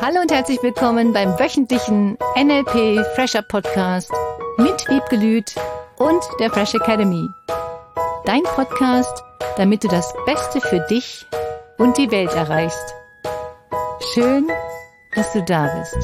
Hallo und herzlich willkommen beim wöchentlichen NLP Fresher Podcast mit Wiebke Lüth und der Fresh Academy. Dein Podcast, damit du das Beste für dich und die Welt erreichst. Schön, dass du da bist.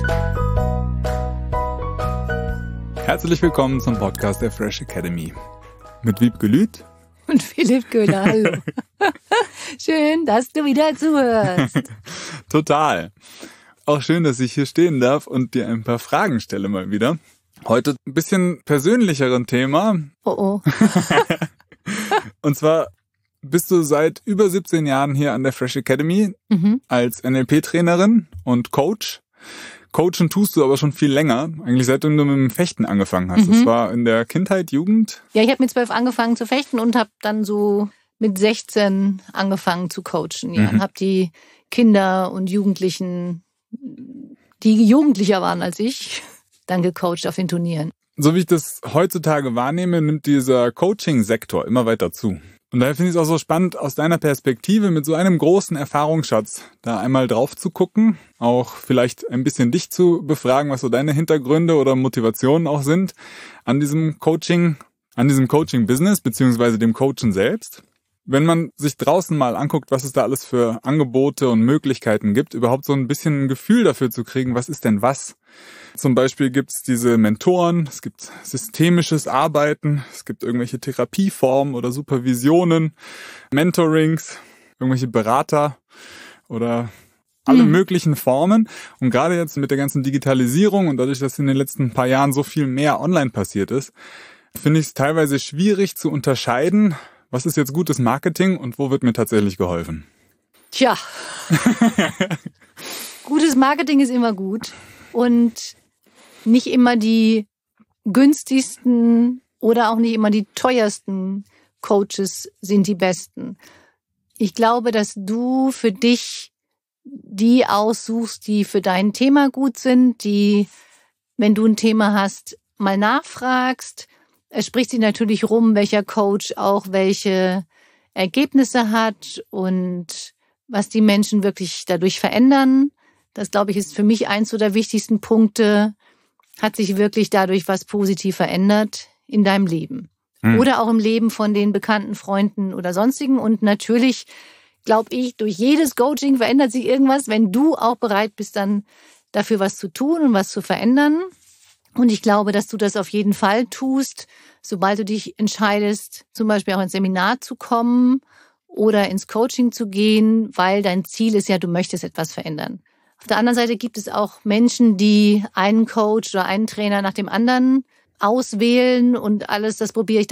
Herzlich willkommen zum Podcast der Fresh Academy mit Wiebke Lüth und Philipp Köhler. Hallo. Schön, dass du wieder zuhörst. Total. Auch schön, dass ich hier stehen darf und dir ein paar Fragen stelle mal wieder. Heute ein bisschen persönlicheren Thema. Oh. Und zwar bist du seit über 17 Jahren hier an der Fresh Academy als NLP-Trainerin und Coach. Coachen tust du aber schon viel länger, eigentlich seitdem du mit dem Fechten angefangen hast. Das war in der Kindheit, Jugend? Ja, ich habe mit 12 angefangen zu fechten und habe dann so mit 16 angefangen zu coachen. Ja, und habe die Kinder und Jugendlichen, die jugendlicher waren als ich, dann gecoacht auf den Turnieren. So wie ich das heutzutage wahrnehme, nimmt dieser Coaching-Sektor immer weiter zu. Und daher finde ich es auch so spannend, aus deiner Perspektive mit so einem großen Erfahrungsschatz da einmal drauf zu gucken, auch vielleicht ein bisschen dich zu befragen, was so deine Hintergründe oder Motivationen auch sind an diesem Coaching-Business beziehungsweise dem Coachen selbst. Wenn man sich draußen mal anguckt, was es da alles für Angebote und Möglichkeiten gibt, überhaupt so ein bisschen ein Gefühl dafür zu kriegen, was ist denn was? Zum Beispiel gibt es diese Mentoren, es gibt systemisches Arbeiten, es gibt irgendwelche Therapieformen oder Supervisionen, Mentorings, irgendwelche Berater oder alle möglichen Formen. Und gerade jetzt mit der ganzen Digitalisierung und dadurch, dass in den letzten paar Jahren so viel mehr online passiert ist, finde ich es teilweise schwierig zu unterscheiden, was ist jetzt gutes Marketing und wo wird mir tatsächlich geholfen? Tja, gutes Marketing ist immer gut und nicht immer die günstigsten oder auch nicht immer die teuersten Coaches sind die besten. Ich glaube, dass du für dich die aussuchst, die für dein Thema gut sind, die, wenn du ein Thema hast, mal nachfragst. Es spricht sich natürlich rum, welcher Coach auch welche Ergebnisse hat und was die Menschen wirklich dadurch verändern. Das, glaube ich, ist für mich eins so der wichtigsten Punkte. Hat sich wirklich dadurch was positiv verändert in deinem Leben? Oder auch im Leben von den bekannten Freunden oder sonstigen. Und natürlich, glaube ich, durch jedes Coaching verändert sich irgendwas, wenn du auch bereit bist, dann dafür was zu tun und was zu verändern. Und ich glaube, dass du das auf jeden Fall tust, sobald du dich entscheidest, zum Beispiel auch ins Seminar zu kommen oder ins Coaching zu gehen, weil dein Ziel ist ja, du möchtest etwas verändern. Auf der anderen Seite gibt es auch Menschen, die einen Coach oder einen Trainer nach dem anderen auswählen und alles, das probiere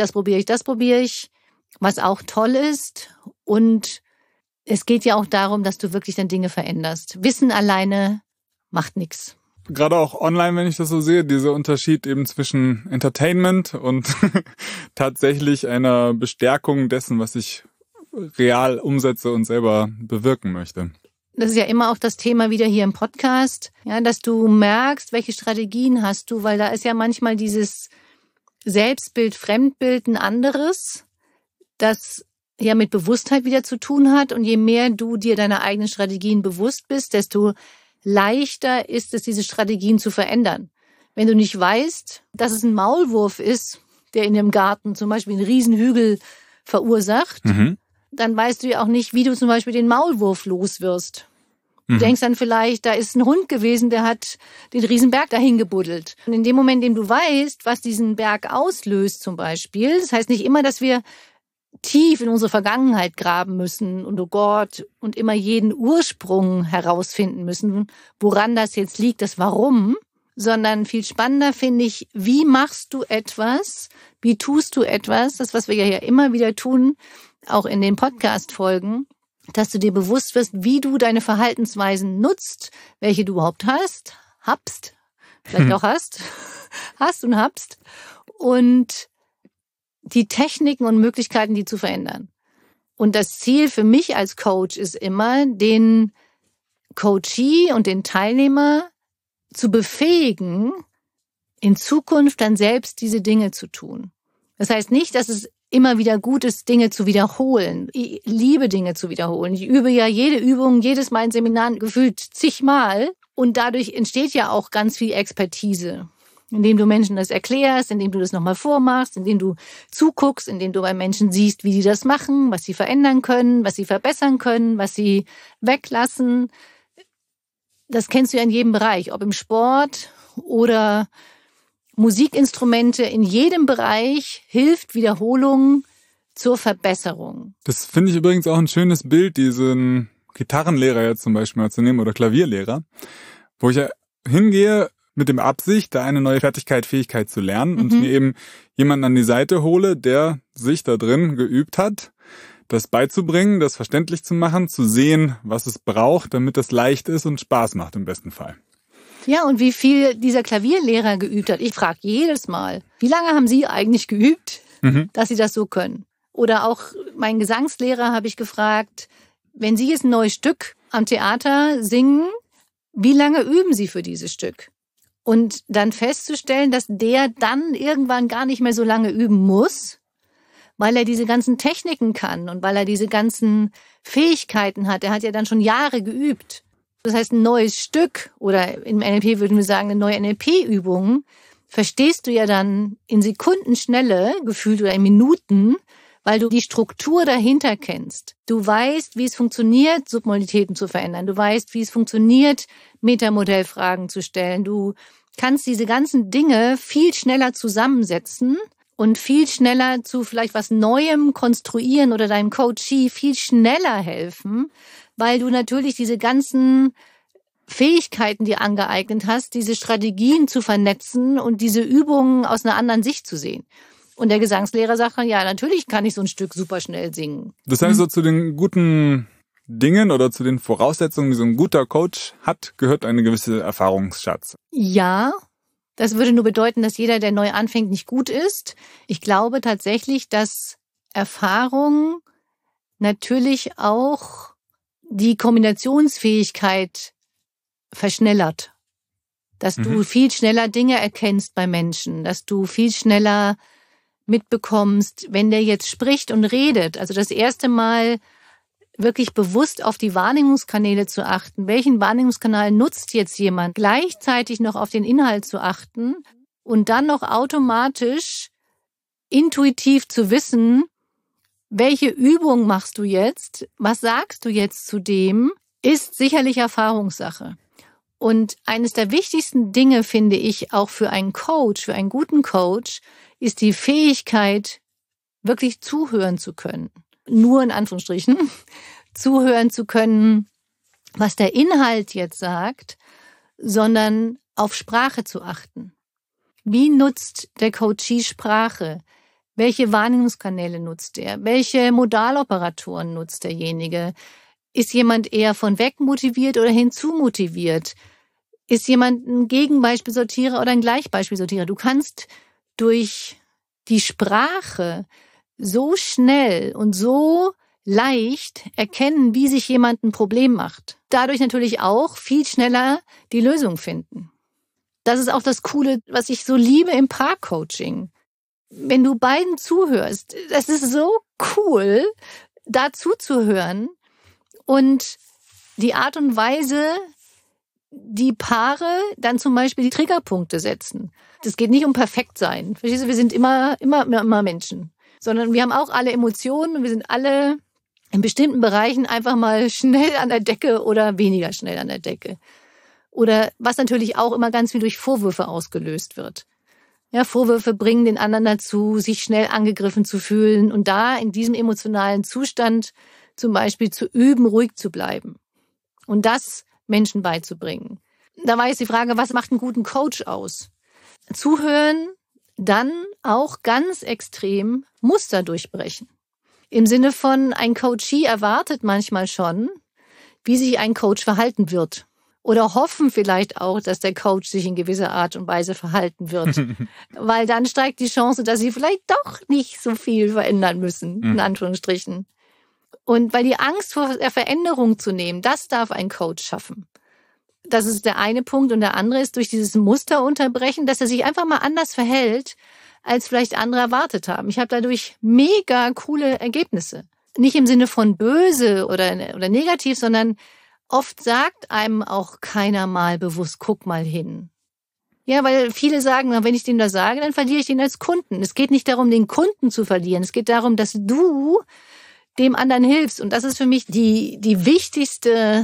ich, was auch toll ist. Und es geht ja auch darum, dass du wirklich dann Dinge veränderst. Wissen alleine macht nichts. Gerade auch online, wenn ich das so sehe, dieser Unterschied eben zwischen Entertainment und tatsächlich einer Bestärkung dessen, was ich real umsetze und selber bewirken möchte. Das ist ja immer auch das Thema wieder hier im Podcast, ja, dass du merkst, welche Strategien hast du, weil da ist ja manchmal dieses Selbstbild, Fremdbild ein anderes, das ja mit Bewusstheit wieder zu tun hat. Und je mehr du dir deiner eigenen Strategien bewusst bist, desto leichter ist es, diese Strategien zu verändern. Wenn du nicht weißt, dass es ein Maulwurf ist, der in dem Garten zum Beispiel einen Riesenhügel verursacht, dann weißt du ja auch nicht, wie du zum Beispiel den Maulwurf los wirst. Du denkst dann vielleicht, da ist ein Hund gewesen, der hat den Riesenberg dahin gebuddelt. Und in dem Moment, in dem du weißt, was diesen Berg auslöst zum Beispiel, das heißt nicht immer, dass wir tief in unsere Vergangenheit graben müssen und oh Gott und immer jeden Ursprung herausfinden müssen, woran das jetzt liegt, das Warum, sondern viel spannender finde ich, wie machst du etwas, wie tust du etwas, das, was wir ja immer wieder tun, auch in den Podcast-Folgen, dass du dir bewusst wirst, wie du deine Verhaltensweisen nutzt, welche du überhaupt hast, vielleicht auch hast und die Techniken und Möglichkeiten, die zu verändern. Und das Ziel für mich als Coach ist immer, den Coachee und den Teilnehmer zu befähigen, in Zukunft dann selbst diese Dinge zu tun. Das heißt nicht, dass es immer wieder gut ist, Dinge zu wiederholen. Ich liebe Dinge zu wiederholen. Ich übe ja jede Übung, jedes Mal in Seminaren gefühlt zigmal. Und dadurch entsteht ja auch ganz viel Expertise, indem du Menschen das erklärst, indem du das nochmal vormachst, indem du zuguckst, indem du bei Menschen siehst, wie die das machen, was sie verändern können, was sie verbessern können, was sie weglassen. Das kennst du ja in jedem Bereich, ob im Sport oder Musikinstrumente. In jedem Bereich hilft Wiederholung zur Verbesserung. Das finde ich übrigens auch ein schönes Bild, diesen Gitarrenlehrer jetzt zum Beispiel mal zu nehmen oder Klavierlehrer, wo ich ja hingehe mit dem Absicht, da eine neue Fertigkeit, Fähigkeit zu lernen und mir eben jemanden an die Seite hole, der sich da drin geübt hat, das beizubringen, das verständlich zu machen, zu sehen, was es braucht, damit das leicht ist und Spaß macht im besten Fall. Ja, und wie viel dieser Klavierlehrer geübt hat. Ich frage jedes Mal, wie lange haben Sie eigentlich geübt, dass Sie das so können? Oder auch meinen Gesangslehrer habe ich gefragt, wenn Sie jetzt ein neues Stück am Theater singen, wie lange üben Sie für dieses Stück? Und dann festzustellen, dass der dann irgendwann gar nicht mehr so lange üben muss, weil er diese ganzen Techniken kann und weil er diese ganzen Fähigkeiten hat. Er hat ja dann schon Jahre geübt. Das heißt, ein neues Stück oder im NLP würden wir sagen, eine neue NLP-Übung verstehst du ja dann in Sekundenschnelle, gefühlt oder in Minuten, weil du die Struktur dahinter kennst. Du weißt, wie es funktioniert, Submodalitäten zu verändern. Du weißt, wie es funktioniert, Metamodellfragen zu stellen. Du kannst diese ganzen Dinge viel schneller zusammensetzen und viel schneller zu vielleicht was Neuem konstruieren oder deinem Coachee viel schneller helfen, weil du natürlich diese ganzen Fähigkeiten dir angeeignet hast, diese Strategien zu vernetzen und diese Übungen aus einer anderen Sicht zu sehen. Und der Gesangslehrer sagt dann, ja, natürlich kann ich so ein Stück super schnell singen. Das heißt, so zu den guten Dingen oder zu den Voraussetzungen, die so ein guter Coach hat, gehört eine gewisse Erfahrungsschatz. Ja, das würde nur bedeuten, dass jeder, der neu anfängt, nicht gut ist. Ich glaube tatsächlich, dass Erfahrung natürlich auch die Kombinationsfähigkeit verschnellert. Dass du viel schneller Dinge erkennst bei Menschen, dass du viel schneller mitbekommst, wenn der jetzt spricht und redet. Also das erste Mal wirklich bewusst auf die Wahrnehmungskanäle zu achten. Welchen Wahrnehmungskanal nutzt jetzt jemand? Gleichzeitig noch auf den Inhalt zu achten und dann noch automatisch intuitiv zu wissen, welche Übung machst du jetzt? Was sagst du jetzt zu dem? Ist sicherlich Erfahrungssache. Und eines der wichtigsten Dinge, finde ich, auch für einen Coach, für einen guten Coach, ist die Fähigkeit, wirklich zuhören zu können. Nur in Anführungsstrichen, zuhören zu können, was der Inhalt jetzt sagt, sondern auf Sprache zu achten. Wie nutzt der Coachee Sprache? Welche Wahrnehmungskanäle nutzt er? Welche Modaloperatoren nutzt derjenige? Ist jemand eher von weg motiviert oder hinzu motiviert? Ist jemand ein Gegenbeispielsortierer oder ein Gleichbeispielsortierer? Du kannst durch die Sprache so schnell und so leicht erkennen, wie sich jemand ein Problem macht. Dadurch natürlich auch viel schneller die Lösung finden. Das ist auch das Coole, was ich so liebe im Paarcoaching. Wenn du beiden zuhörst, das ist so cool, da zuzuhören und die Art und Weise, die Paare dann zum Beispiel die Triggerpunkte setzen. Das geht nicht um perfekt sein. Verstehst du, wir sind immer Menschen. Sondern wir haben auch alle Emotionen und wir sind alle in bestimmten Bereichen einfach mal schnell an der Decke oder weniger schnell an der Decke. Oder was natürlich auch immer ganz viel durch Vorwürfe ausgelöst wird. Ja, Vorwürfe bringen den anderen dazu, sich schnell angegriffen zu fühlen und da in diesem emotionalen Zustand zum Beispiel zu üben, ruhig zu bleiben. Und das Menschen beizubringen. Da war jetzt die Frage, was macht einen guten Coach aus? Zuhören, dann auch ganz extrem Muster durchbrechen. Im Sinne von, ein Coachee erwartet manchmal schon, wie sich ein Coach verhalten wird. Oder hoffen vielleicht auch, dass der Coach sich in gewisser Art und Weise verhalten wird. Weil dann steigt die Chance, dass sie vielleicht doch nicht so viel verändern müssen, in Anführungsstrichen. Und weil die Angst vor der Veränderung zu nehmen, das darf ein Coach schaffen. Das ist der eine Punkt. Und der andere ist durch dieses Muster unterbrechen, dass er sich einfach mal anders verhält, als vielleicht andere erwartet haben. Ich habe dadurch mega coole Ergebnisse. Nicht im Sinne von böse oder negativ, sondern oft sagt einem auch keiner mal bewusst, guck mal hin. Ja, weil viele sagen, wenn ich dem das sage, dann verliere ich ihn als Kunden. Es geht nicht darum, den Kunden zu verlieren. Es geht darum, dass du dem anderen hilfst. Und das ist für mich die wichtigste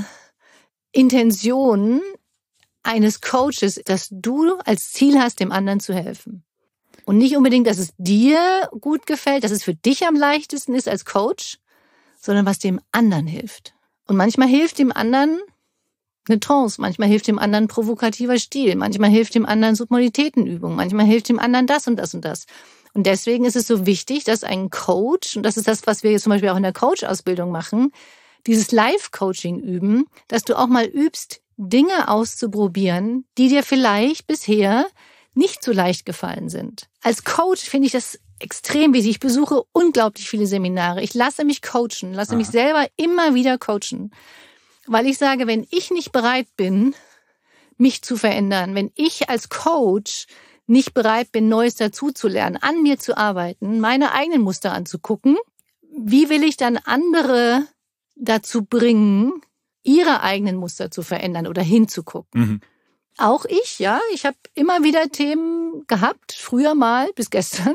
Intention eines Coaches, dass du als Ziel hast, dem anderen zu helfen. Und nicht unbedingt, dass es dir gut gefällt, dass es für dich am leichtesten ist als Coach, sondern was dem anderen hilft. Und manchmal hilft dem anderen eine Trance, manchmal hilft dem anderen provokativer Stil, manchmal hilft dem anderen Submodalitätenübung, manchmal hilft dem anderen das und das und das. Und deswegen ist es so wichtig, dass ein Coach, und das ist das, was wir jetzt zum Beispiel auch in der Coach-Ausbildung machen, dieses Live-Coaching üben, dass du auch mal übst, Dinge auszuprobieren, die dir vielleicht bisher nicht so leicht gefallen sind. Als Coach finde ich das extrem wichtig. Ich besuche unglaublich viele Seminare. Ich lasse mich coachen, lasse mich selber immer wieder coachen. Weil ich sage, wenn ich nicht bereit bin, mich zu verändern, wenn ich als Coach nicht bereit bin, Neues dazuzulernen, an mir zu arbeiten, meine eigenen Muster anzugucken, wie will ich dann andere dazu bringen, ihre eigenen Muster zu verändern oder hinzugucken? Mhm. Auch ich habe immer wieder Themen gehabt, früher mal, bis gestern.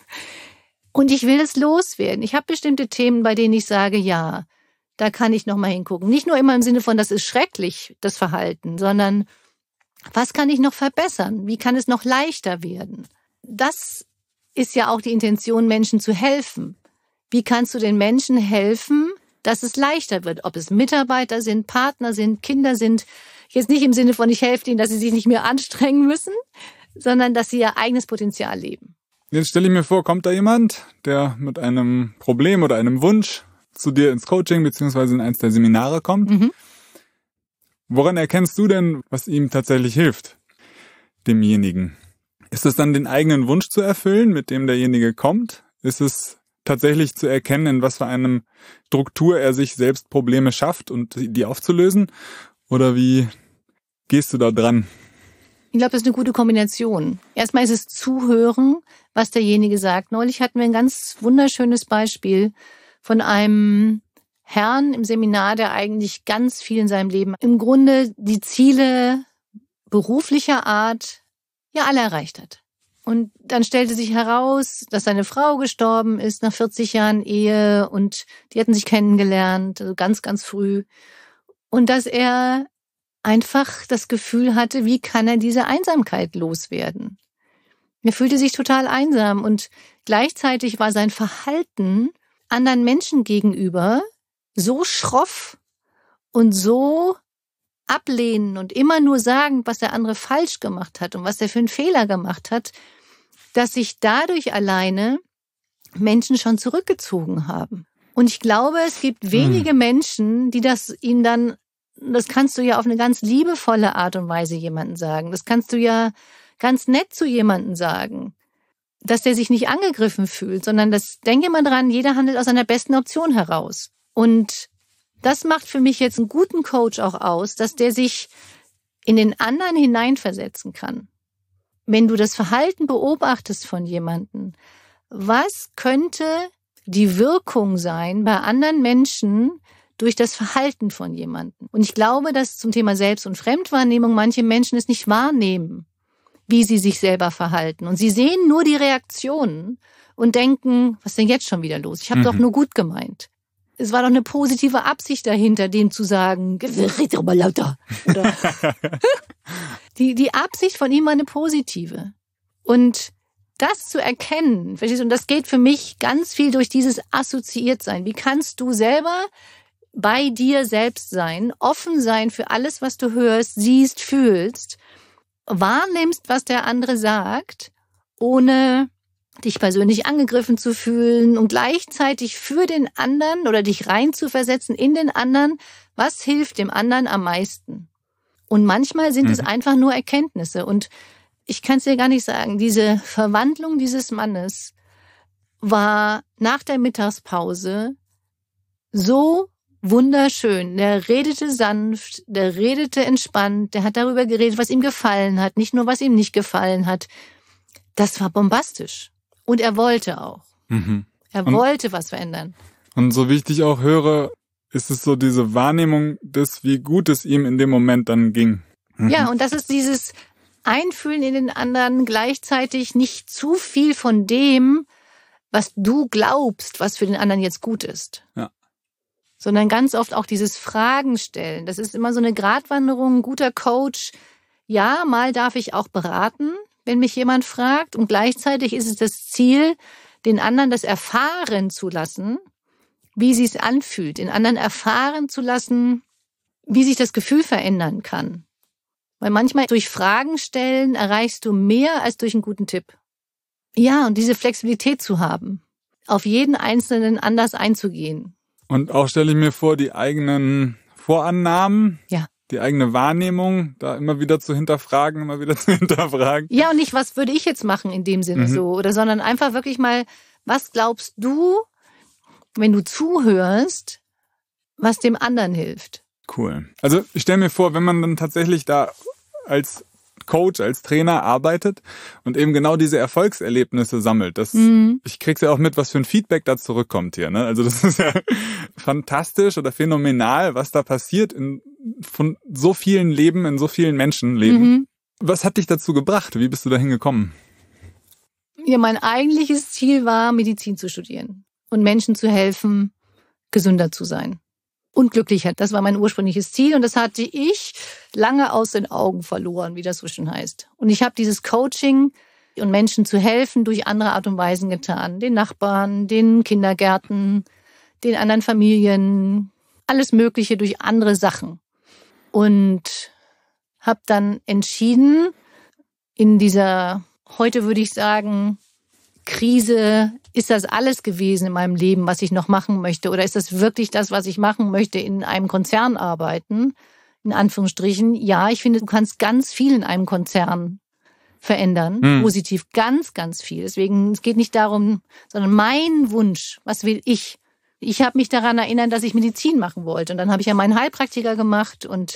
Und ich will es loswerden. Ich habe bestimmte Themen, bei denen ich sage, ja, da kann ich noch mal hingucken. Nicht nur immer im Sinne von, das ist schrecklich, das Verhalten, sondern was kann ich noch verbessern? Wie kann es noch leichter werden? Das ist ja auch die Intention, Menschen zu helfen. Wie kannst du den Menschen helfen, dass es leichter wird? Ob es Mitarbeiter sind, Partner sind, Kinder sind. Jetzt nicht im Sinne von, ich helfe ihnen, dass sie sich nicht mehr anstrengen müssen, sondern dass sie ihr eigenes Potenzial leben. Jetzt stelle ich mir vor, kommt da jemand, der mit einem Problem oder einem Wunsch zu dir ins Coaching beziehungsweise in eins der Seminare kommt. Mhm. Woran erkennst du denn, was ihm tatsächlich hilft, demjenigen? Ist es dann den eigenen Wunsch zu erfüllen, mit dem derjenige kommt? Ist es tatsächlich zu erkennen, in was für einem Struktur er sich selbst Probleme schafft und die aufzulösen? Oder wie gehst du da dran? Ich glaube, das ist eine gute Kombination. Erstmal ist es Zuhören, was derjenige sagt. Neulich hatten wir ein ganz wunderschönes Beispiel von einem Herrn im Seminar, der eigentlich ganz viel in seinem Leben im Grunde die Ziele beruflicher Art ja alle erreicht hat. Und dann stellte sich heraus, dass seine Frau gestorben ist nach 40 Jahren Ehe und die hatten sich kennengelernt, also ganz, ganz früh. Und dass er einfach das Gefühl hatte, wie kann er diese Einsamkeit loswerden? Er fühlte sich total einsam und gleichzeitig war sein Verhalten anderen Menschen gegenüber so schroff und so ablehnend und immer nur sagen, was der andere falsch gemacht hat und was er für einen Fehler gemacht hat, dass sich dadurch alleine Menschen schon zurückgezogen haben. Und ich glaube, es gibt wenige Menschen, die das ihm dann, das kannst du ja auf eine ganz liebevolle Art und Weise jemandem sagen. Das kannst du ja ganz nett zu jemandem sagen, dass der sich nicht angegriffen fühlt, sondern denke mal dran, jeder handelt aus seiner besten Option heraus. Und das macht für mich jetzt einen guten Coach auch aus, dass der sich in den anderen hineinversetzen kann. Wenn du das Verhalten beobachtest von jemandem, was könnte die Wirkung sein bei anderen Menschen durch das Verhalten von jemandem? Und ich glaube, dass zum Thema Selbst- und Fremdwahrnehmung manche Menschen es nicht wahrnehmen, wie sie sich selber verhalten. Und sie sehen nur die Reaktionen und denken, was ist denn jetzt schon wieder los? Ich habe doch nur gut gemeint. Es war doch eine positive Absicht dahinter, dem zu sagen, red doch mal lauter. Oder die Absicht von ihm war eine positive. Und das zu erkennen, verstehst du, und das geht für mich ganz viel durch dieses Assoziiertsein. Wie kannst du selber bei dir selbst sein, offen sein für alles, was du hörst, siehst, fühlst, wahrnimmst, was der andere sagt, ohne dich persönlich angegriffen zu fühlen und gleichzeitig für den anderen oder dich reinzuversetzen in den anderen, was hilft dem anderen am meisten? Und manchmal sind es einfach nur Erkenntnisse. Und ich kann es dir gar nicht sagen, diese Verwandlung dieses Mannes war nach der Mittagspause so wunderschön. Der redete sanft, der redete entspannt, der hat darüber geredet, was ihm gefallen hat, nicht nur, was ihm nicht gefallen hat. Das war bombastisch. Und er wollte auch. Er wollte was verändern. Und so wie ich dich auch höre, ist es so diese Wahrnehmung des, wie gut es ihm in dem Moment dann ging. Ja, und das ist dieses Einfühlen in den anderen, gleichzeitig nicht zu viel von dem, was du glaubst, was für den anderen jetzt gut ist. Ja. Sondern ganz oft auch dieses Fragen stellen. Das ist immer so eine Gratwanderung, ein guter Coach. Ja, mal darf ich auch beraten, wenn mich jemand fragt. Und gleichzeitig ist es das Ziel, den anderen das erfahren zu lassen, wie sie es anfühlt. Den anderen erfahren zu lassen, wie sich das Gefühl verändern kann. Weil manchmal durch Fragen stellen erreichst du mehr als durch einen guten Tipp. Ja, und diese Flexibilität zu haben, auf jeden Einzelnen anders einzugehen. Und auch stelle ich mir vor, die eigenen Vorannahmen, ja, die eigene Wahrnehmung, da immer wieder zu hinterfragen. Ja, und nicht, was würde ich jetzt machen in dem Sinne so, oder sondern einfach wirklich mal, was glaubst du, wenn du zuhörst, was dem anderen hilft? Cool. Also ich stelle mir vor, wenn man dann tatsächlich da als Coach, als Trainer arbeitet und eben genau diese Erfolgserlebnisse sammelt. Ich krieg's ja auch mit, was für ein Feedback da zurückkommt hier. Ne? Also das ist ja fantastisch oder phänomenal, was da passiert von so vielen Leben, in so vielen Menschenleben. Was hat dich dazu gebracht? Wie bist du dahin gekommen? Ja, mein eigentliches Ziel war, Medizin zu studieren und Menschen zu helfen, gesünder zu sein. Und glücklicher. Das war mein ursprüngliches Ziel und das hatte ich lange aus den Augen verloren, wie das so schön heißt. Und ich habe dieses Coaching und Menschen zu helfen durch andere Art und Weisen getan. Den Nachbarn, den Kindergärten, den anderen Familien, alles Mögliche durch andere Sachen. Und habe dann entschieden, in dieser, heute würde ich sagen, Krise, ist das alles gewesen in meinem Leben, was ich noch machen möchte? Oder ist das wirklich das, was ich machen möchte, in einem Konzern arbeiten? In Anführungsstrichen. Ja, ich finde, du kannst ganz viel in einem Konzern verändern. Positiv, ganz, ganz viel. Deswegen, es geht nicht darum, sondern mein Wunsch, was will ich? Ich habe mich daran erinnert, dass ich Medizin machen wollte. Und dann habe ich ja meinen Heilpraktiker gemacht und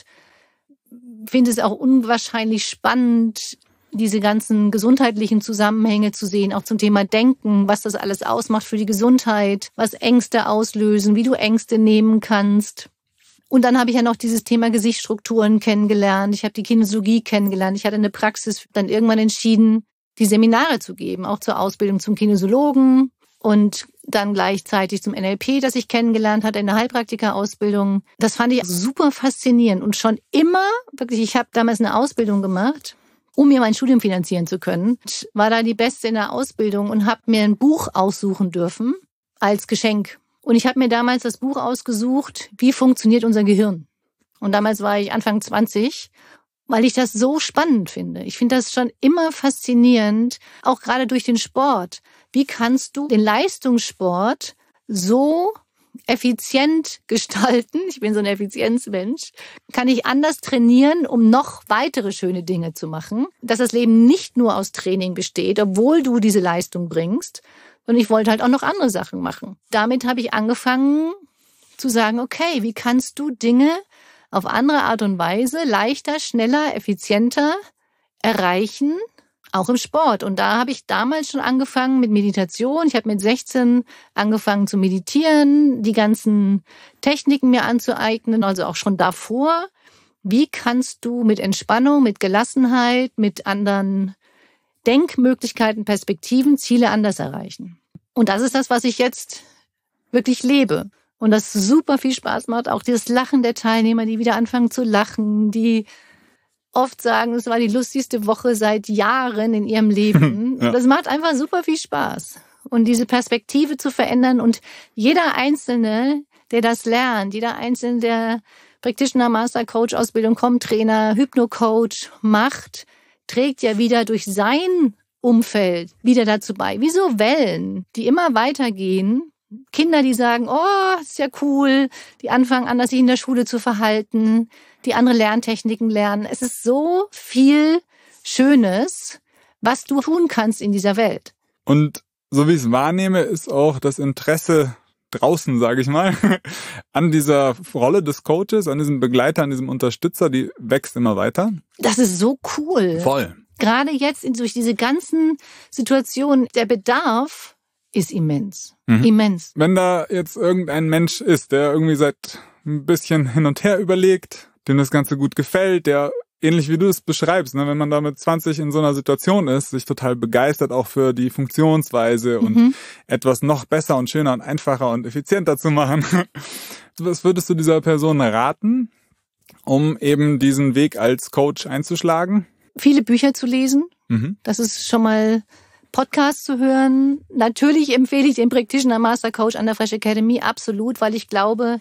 finde es auch unwahrscheinlich spannend, diese ganzen gesundheitlichen Zusammenhänge zu sehen, auch zum Thema Denken, was das alles ausmacht für die Gesundheit, was Ängste auslösen, wie du Ängste nehmen kannst. Und dann habe ich ja noch dieses Thema Gesichtsstrukturen kennengelernt. Ich habe die Kinesiologie kennengelernt. Ich hatte eine Praxis, dann irgendwann entschieden, die Seminare zu geben, auch zur Ausbildung zum Kinesiologen und dann gleichzeitig zum NLP, das ich kennengelernt hatte in der Heilpraktika-Ausbildung. Das fand ich super faszinierend und schon immer, wirklich, ich habe damals eine Ausbildung gemacht, um mir mein Studium finanzieren zu können. Ich war da die Beste in der Ausbildung und habe mir ein Buch aussuchen dürfen als Geschenk. Und ich habe mir damals das Buch ausgesucht, wie funktioniert unser Gehirn? Und damals war ich Anfang 20, weil ich das so spannend finde. Ich finde das schon immer faszinierend, auch gerade durch den Sport. Wie kannst du den Leistungssport so effizient gestalten, ich bin so ein Effizienzmensch, kann ich anders trainieren, um noch weitere schöne Dinge zu machen, dass das Leben nicht nur aus Training besteht, obwohl du diese Leistung bringst, und ich wollte halt auch noch andere Sachen machen. Damit habe ich angefangen zu sagen, okay, wie kannst du Dinge auf andere Art und Weise leichter, schneller, effizienter erreichen, auch im Sport. Und da habe ich damals schon angefangen mit Meditation. Ich habe mit 16 angefangen zu meditieren, die ganzen Techniken mir anzueignen, also auch schon davor. Wie kannst du mit Entspannung, mit Gelassenheit, mit anderen Denkmöglichkeiten, Perspektiven, Ziele anders erreichen? Und das ist das, was ich jetzt wirklich lebe. Und das super viel Spaß macht. Auch dieses Lachen der Teilnehmer, die wieder anfangen zu lachen, die oft sagen, es war die lustigste Woche seit Jahren in ihrem Leben. Ja. Das macht einfach super viel Spaß. Und diese Perspektive zu verändern und jeder Einzelne, der das lernt, jeder Einzelne, der Practitioner, Master, Coach, Ausbildung, Com-Trainer, Hypno-Coach macht, trägt ja wieder durch sein Umfeld wieder dazu bei. Wie so Wellen, die immer weitergehen. Kinder, die sagen, oh, ist ja cool, die anfangen an, sich in der Schule zu verhalten, die andere Lerntechniken lernen. Es ist so viel Schönes, was du tun kannst in dieser Welt. Und so wie ich es wahrnehme, ist auch das Interesse draußen, sage ich mal, an dieser Rolle des Coaches, an diesem Begleiter, an diesem Unterstützer, die wächst immer weiter. Das ist so cool. Voll. Gerade jetzt durch diese ganzen Situationen, der Bedarf ist immens. Immens. Wenn da jetzt irgendein Mensch ist, der irgendwie seit ein bisschen hin und her überlegt, dem das Ganze gut gefällt, der ähnlich wie du es beschreibst, ne, wenn man da mit 20 in so einer Situation ist, sich total begeistert auch für die Funktionsweise und etwas noch besser und schöner und einfacher und effizienter zu machen. Was würdest du dieser Person raten, um eben diesen Weg als Coach einzuschlagen? Viele Bücher zu lesen. Das ist schon mal Podcasts zu hören. Natürlich empfehle ich den Practitioner Master Coach an der Fresh Academy, absolut, weil ich glaube,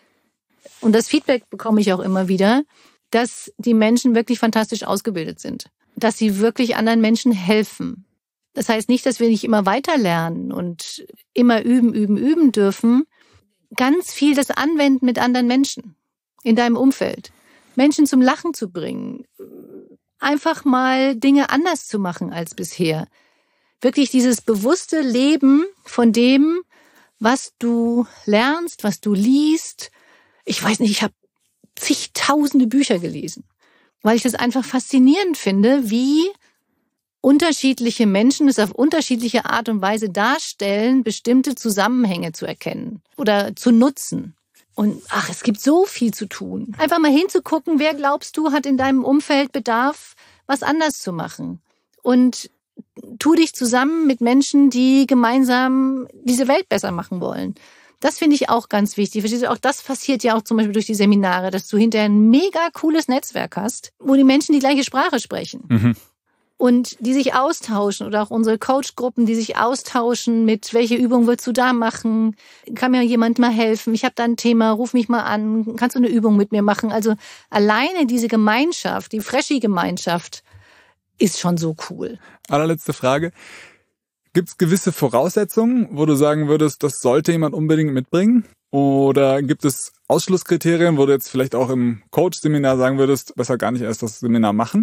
und das Feedback bekomme ich auch immer wieder, dass die Menschen wirklich fantastisch ausgebildet sind. Dass sie wirklich anderen Menschen helfen. Das heißt nicht, dass wir nicht immer weiter lernen und immer üben dürfen. Ganz viel das Anwenden mit anderen Menschen in deinem Umfeld. Menschen zum Lachen zu bringen. Einfach mal Dinge anders zu machen als bisher. Wirklich dieses bewusste Leben von dem, was du lernst, was du liest. Ich weiß nicht, ich habe zigtausende Bücher gelesen, weil ich das einfach faszinierend finde, wie unterschiedliche Menschen es auf unterschiedliche Art und Weise darstellen, bestimmte Zusammenhänge zu erkennen oder zu nutzen. Und es gibt so viel zu tun. Einfach mal hinzugucken, wer glaubst du hat in deinem Umfeld Bedarf, was anders zu machen. Und tu dich zusammen mit Menschen, die gemeinsam diese Welt besser machen wollen. Das finde ich auch ganz wichtig. Verstehst du, auch das passiert ja auch zum Beispiel durch die Seminare, dass du hinterher ein mega cooles Netzwerk hast, wo die Menschen die gleiche Sprache sprechen. Und die sich austauschen oder auch unsere Coachgruppen, die sich austauschen mit, welche Übung willst du da machen? Kann mir jemand mal helfen? Ich habe da ein Thema, ruf mich mal an. Kannst du eine Übung mit mir machen? Also alleine diese Gemeinschaft, die Freshy-Gemeinschaft ist schon so cool. Allerletzte Frage. Gibt es gewisse Voraussetzungen, wo du sagen würdest, das sollte jemand unbedingt mitbringen? Oder gibt es Ausschlusskriterien, wo du jetzt vielleicht auch im Coach-Seminar sagen würdest, besser gar nicht erst das Seminar machen?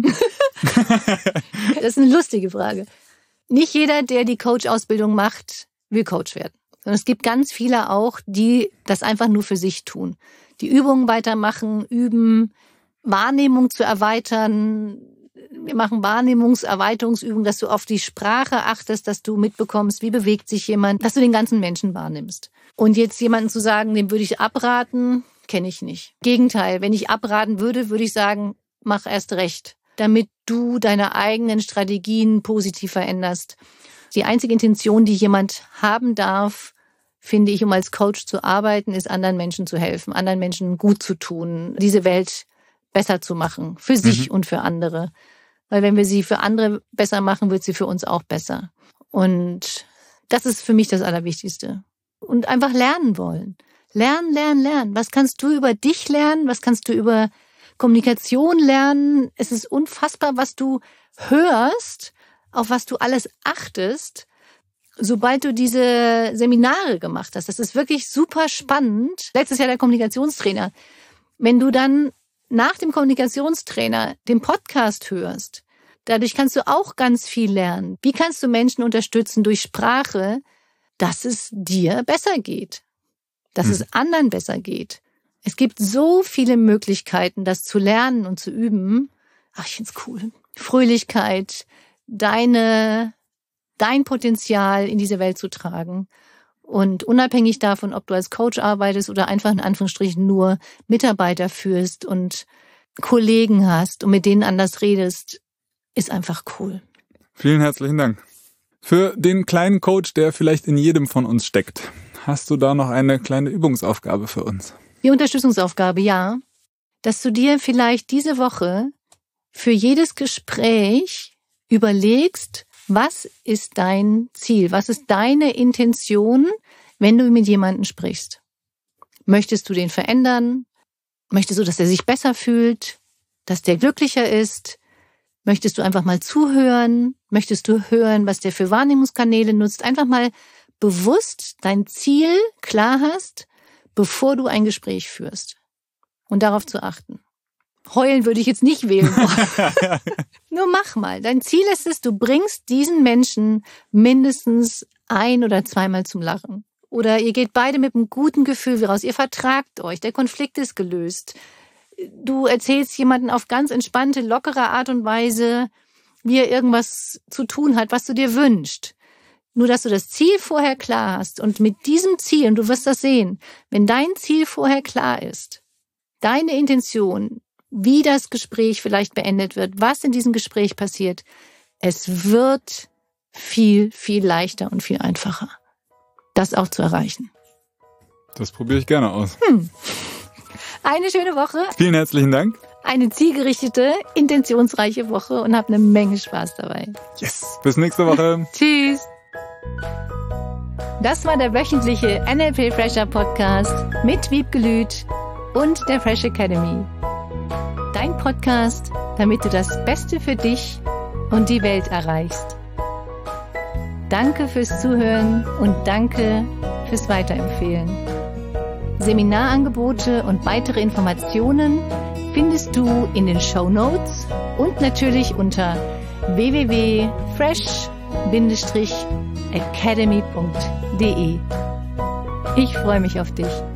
Das ist eine lustige Frage. Nicht jeder, der die Coach-Ausbildung macht, will Coach werden. Sondern es gibt ganz viele auch, die das einfach nur für sich tun. Die Übungen weitermachen, üben, Wahrnehmung zu erweitern. Wir machen Wahrnehmungserweiterungsübungen, dass du auf die Sprache achtest, dass du mitbekommst, wie bewegt sich jemand, dass du den ganzen Menschen wahrnimmst. Und jetzt jemanden zu sagen, dem würde ich abraten, kenne ich nicht. Gegenteil, wenn ich abraten würde, würde ich sagen, mach erst recht, damit du deine eigenen Strategien positiv veränderst. Die einzige Intention, die jemand haben darf, finde ich, um als Coach zu arbeiten, ist, anderen Menschen zu helfen, anderen Menschen gut zu tun, diese Welt besser zu machen, für sich und für andere. Weil wenn wir sie für andere besser machen, wird sie für uns auch besser. Und das ist für mich das Allerwichtigste. Und einfach lernen wollen. Lernen. Was kannst du über dich lernen? Was kannst du über Kommunikation lernen? Es ist unfassbar, was du hörst, auf was du alles achtest, sobald du diese Seminare gemacht hast. Das ist wirklich super spannend. Letztes Jahr der Kommunikationstrainer. Wenn du dann nach dem Kommunikationstrainer den Podcast hörst, dadurch kannst du auch ganz viel lernen. Wie kannst du Menschen unterstützen durch Sprache, dass es dir besser geht, dass es anderen besser geht? Es gibt so viele Möglichkeiten, das zu lernen und zu üben. Ich find's cool. Fröhlichkeit, dein Potenzial in diese Welt zu tragen. Und unabhängig davon, ob du als Coach arbeitest oder einfach in Anführungsstrichen nur Mitarbeiter führst und Kollegen hast und mit denen anders redest, ist einfach cool. Vielen herzlichen Dank. Für den kleinen Coach, der vielleicht in jedem von uns steckt, hast du da noch eine kleine Übungsaufgabe für uns? Die Unterstützungsaufgabe, ja. Dass du dir vielleicht diese Woche für jedes Gespräch überlegst, was ist dein Ziel? Was ist deine Intention, wenn du mit jemandem sprichst? Möchtest du den verändern? Möchtest du, dass er sich besser fühlt? Dass der glücklicher ist? Möchtest du einfach mal zuhören? Möchtest du hören, was der für Wahrnehmungskanäle nutzt? Einfach mal bewusst dein Ziel klar hast, bevor du ein Gespräch führst. Und darauf zu achten. Heulen würde ich jetzt nicht wählen. Nur mach mal. Dein Ziel ist es, du bringst diesen Menschen mindestens 1- oder 2-mal zum Lachen. Oder ihr geht beide mit einem guten Gefühl raus. Ihr vertragt euch. Der Konflikt ist gelöst. Du erzählst jemanden auf ganz entspannte, lockere Art und Weise, wie er irgendwas zu tun hat, was du dir wünschst. Nur, dass du das Ziel vorher klar hast und mit diesem Ziel, und du wirst das sehen, wenn dein Ziel vorher klar ist, deine Intention, wie das Gespräch vielleicht beendet wird, was in diesem Gespräch passiert, es wird viel, viel leichter und viel einfacher, das auch zu erreichen. Das probiere ich gerne aus. Eine schöne Woche. Vielen herzlichen Dank. Eine zielgerichtete, intentionsreiche Woche und hab eine Menge Spaß dabei. Yes. Bis nächste Woche. Tschüss. Das war der wöchentliche NLP Fresher Podcast mit Wiebke Lüth und der Fresh Academy. Dein Podcast, damit du das Beste für dich und die Welt erreichst. Danke fürs Zuhören und danke fürs Weiterempfehlen. Seminarangebote und weitere Informationen findest du in den Shownotes und natürlich unter www.fresh-academy.de. Ich freue mich auf dich.